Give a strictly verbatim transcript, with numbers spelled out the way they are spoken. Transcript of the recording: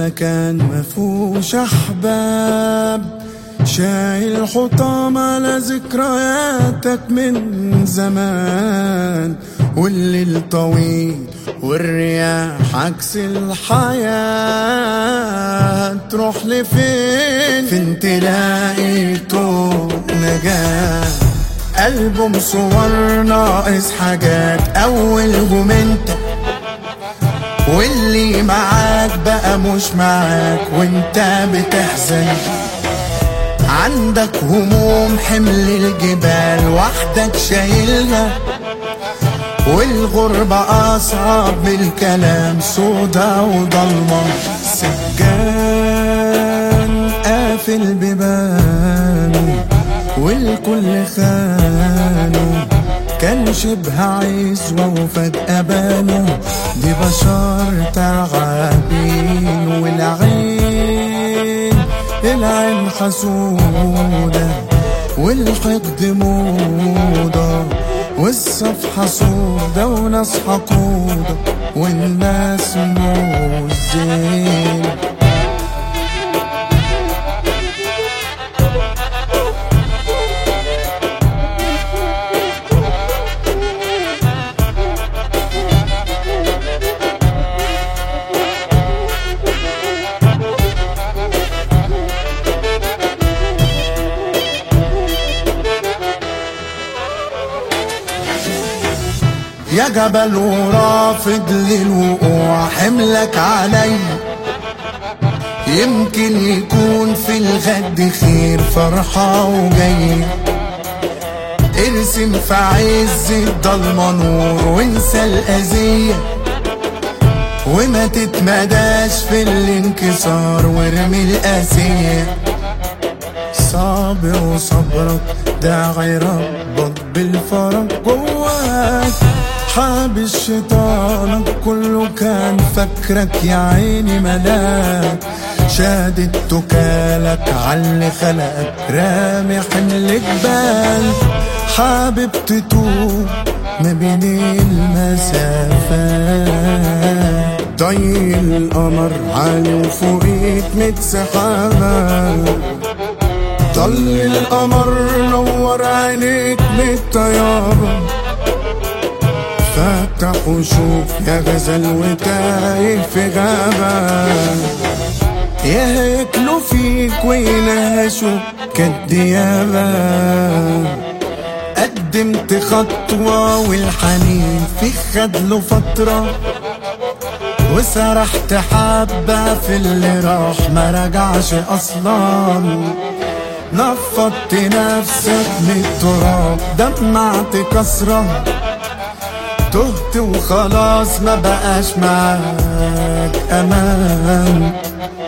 مكان مفهوش احباب، شايل حطام على ذكرياتك من زمان، والليل طويل والرياح عكس الحياة، تروح لفين فين تلاقي طوق نجاة. ألبوم صور ناقص حاجات، أولهم انت واللي معاك بقى مش معاك وانت بتحزن. عندك هموم حمل الجبال وحدك شايلها، والغربة أصعب من الكلام، سودا وضلمة. سجان قافل بيبانه والكل خانه، كان شبه عزوة وفجأة بانوا، دي بشر تعبين. والعين العين حسودة والحقد موضة، والصفحة سودة وناس حقودة والناس موزين. يا جبل ورافض للوقوع حملك علي، يمكن يكون في الغد خير فرحة وجاي. ارسم في عز الضلمة نور وانسى الأذية، وما تتمداش في الانكسار وارمي القاسية. صابر وصبرك داعي ربك بالفرج جواك، حابس شيطانك كله كان فكرك يا عيني ملاك. شادد توكالك عاللي خلقك رامي حمل جبال، حابب تتوب ما بين المسافات. ضي القمر عالي وفوقيك ميت سحابة، ضل القمر نور عينيك ميت طيابة. فتح وشوف يا غزل وتايه في غابة، ياكلوا فيك وينهشوا كالديابة. قدمت خطوة والحنين في خدله فترة، وسرحت حبة في اللي راح ما رجعش أصلا. نفضت نفسك من التراب دمعت كسرة، تهت وخلاص ما بقاش معاك أمان.